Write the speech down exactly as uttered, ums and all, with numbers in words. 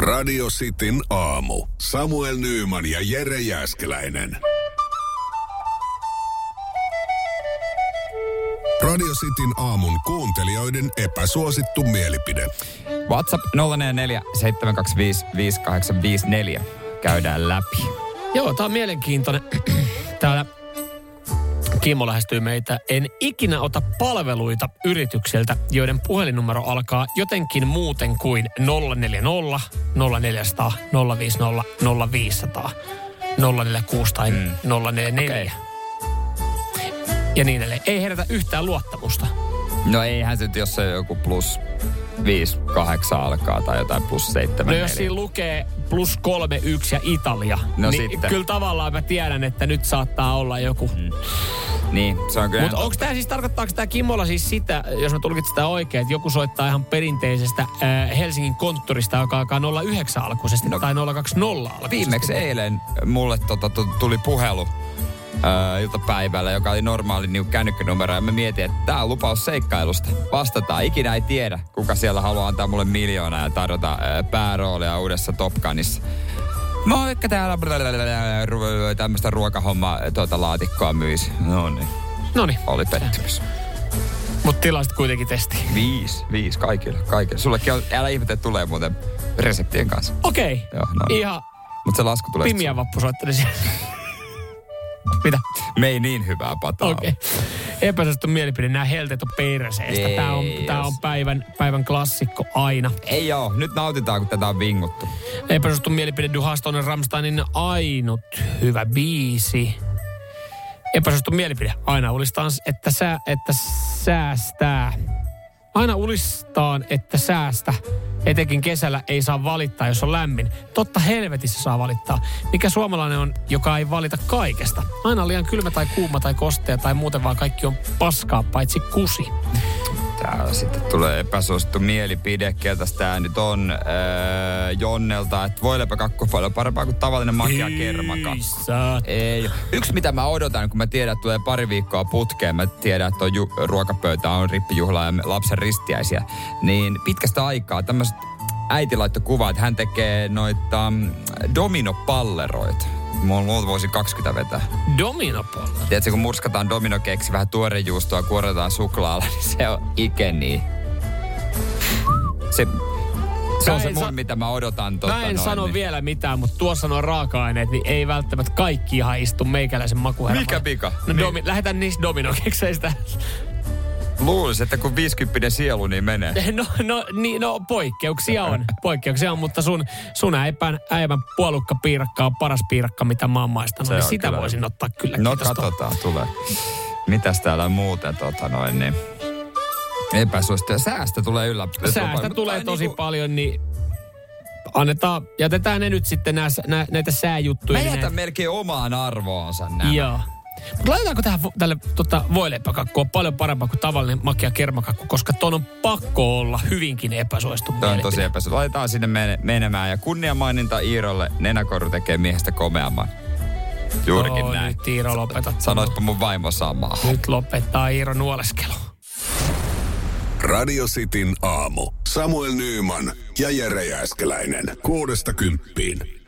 Radio Cityn aamu. Samuel Nyyman ja Jere Jääskeläinen. Radio Cityn aamun kuuntelijoiden epäsuosittu mielipide. WhatsApp nolla neljä neljä seitsemän kaksi viisi viisi kahdeksan viisi neljä. Käydään läpi. Joo, tää on mielenkiintoinen. Täällä Kimmo lähestyy meitä. En ikinä ota palveluita yrityksiltä, joiden puhelinnumero alkaa jotenkin muuten kuin nolla neljä nolla, nolla neljä nolla nolla, nolla viisi nolla, nolla viisi nolla nolla, nolla neljä kuusi tai mm. nolla neljä neljä. Okay. Ja niin edelleen. Ei herätä yhtään luottamusta. No eihän se, jos se joku plus viisi, kahdeksan alkaa tai jotain plus seitsemän. No jos siinä lukee plus kolme, yksi ja Italia, no niin sitten. Kyllä tavallaan mä tiedän, että nyt saattaa olla joku. Mm. Niin, se on kyllä. Mutta onko tämä siis, tarkoittaako tämä Kimmolla siis sitä, jos mä tulkitsin sitä oikein, että joku soittaa ihan perinteisestä äh, Helsingin konttorista, joka alkaa nolla yhdeksän alkuisesti no, tai nolla kaksikymmentä alkuisesti? Viimeksi eilen mulle tota, tuli puhelu äh, iltapäivällä, joka oli normaali niin kännykkänumero, ja mä mietin, että tää on lupaus seikkailusta. Vastataan, ikinä ei tiedä, kuka siellä haluaa antaa mulle miljoonaa ja tarjota äh, pääroolia uudessa Top Gunissa. Moikka, täällä tämmöistä ruokahommaa tuota laatikkoa myisi. No niin. Noniin. Oli pettymys. Mut tilasit kuitenkin testiin. Viisi, viisi kaikille, kaikille. Sullekin on, älä ihmete, tulee muuten reseptien kanssa. Okei. Okay. Joo, no niin. Ihan mut se lasku tulee. Pimiä vappu soitteli siellä. Mitä? Me ei niin hyvää pataa. Okei. Okay. Epäsuosittu mielipide, nämä helteet on perseestä. Ei, Tää on, tää on päivän, päivän klassikko aina. Ei oo, nyt nautitaan, kun tätä on vinguttu. Epäsuosittu mielipide, Du hast on Rammsteinin ainut hyvä biisi. Epäsuosittu mielipide, aina ulistaan, että, sä, että säästää. Aina ulistaan, että säästä. Etenkin kesällä ei saa valittaa, jos on lämmin. Totta helvetissä saa valittaa. Mikä suomalainen on, joka ei valita kaikesta? Aina on liian kylmä tai kuuma tai kostea tai muuten vaan kaikki on paskaa, paitsi kusi. Täällä sitten tulee epäsuosittu mielipide. Keltäs tää nyt on öö, Jonnelta, että voileipäkakku on paljon parempaa kuin tavallinen makea kermakakku. Ei. Yksi mitä mä odotan, kun mä tiedän, että tulee pari viikkoa putkeen, mä tiedän, että on ju- ruokapöytä, on rippijuhla ja lapsen ristiäisiä, niin pitkästä aikaa tämmöiset äiti laittoi kuvaa, että hän tekee noita dominopalleroita. Mulla voisi kaksikymmentä vetää. Dominopallo? Tiedätkö, kun murskataan dominokeksi, vähän tuorejuustoa, kuoretaan suklaalla, niin se on ikeni. Se, se on se mun, sa- mitä mä odotan. Tota, mä en noin, sano niin. vielä mitään, mutta tuossa nuo raaka-aineet, niin ei välttämättä kaikki ihan istu meikäläisen makuhermaan. Mikä pika? No niin. domi- lähdetään niistä dominokekseistä. Luulisin, että kun viisikymppinen sielu, niin menee. No, no, niin, no poikkeuksia on. Poikkeuksia on, mutta sun, sun äipän, äivän puolukkapiirakka on paras piirakka, mitä mä oon maistanut. Niin sitä kyllä voisin ottaa kyllä. No katsotaan, tulee. Mitäs täällä muuten tota noin, niin epäsuosittuja. Säästä tulee yllä. Säästä tulee mutta, tosi niinku paljon, niin annetaan, jätetään ne nyt sitten nää, nää, näitä sääjuttuja. Mä jätän ne melkein omaan arvoonsa nämä. Joo. Mutta laitetaanko tähän tälle tota, voileipäkakkua paljon parempaa kuin tavallinen makea kermakakku, koska ton on pakko olla hyvinkin epäsuosittu mielipide. Tämä on tosi epäsuosittu. Laitetaan sinne menemään ja kunniamaininta Iirolle, nenäkoru tekee miehestä komeamman. Juurikin oh, näin. Nyt Iiro lopeta. Sanoispa mun vaimo samaa. Nyt lopettaa Iiro nuoleskelu. Radio Cityn aamu. Samuel Nyyman ja Jere Jääskeläinen. Kuudesta kymppiin.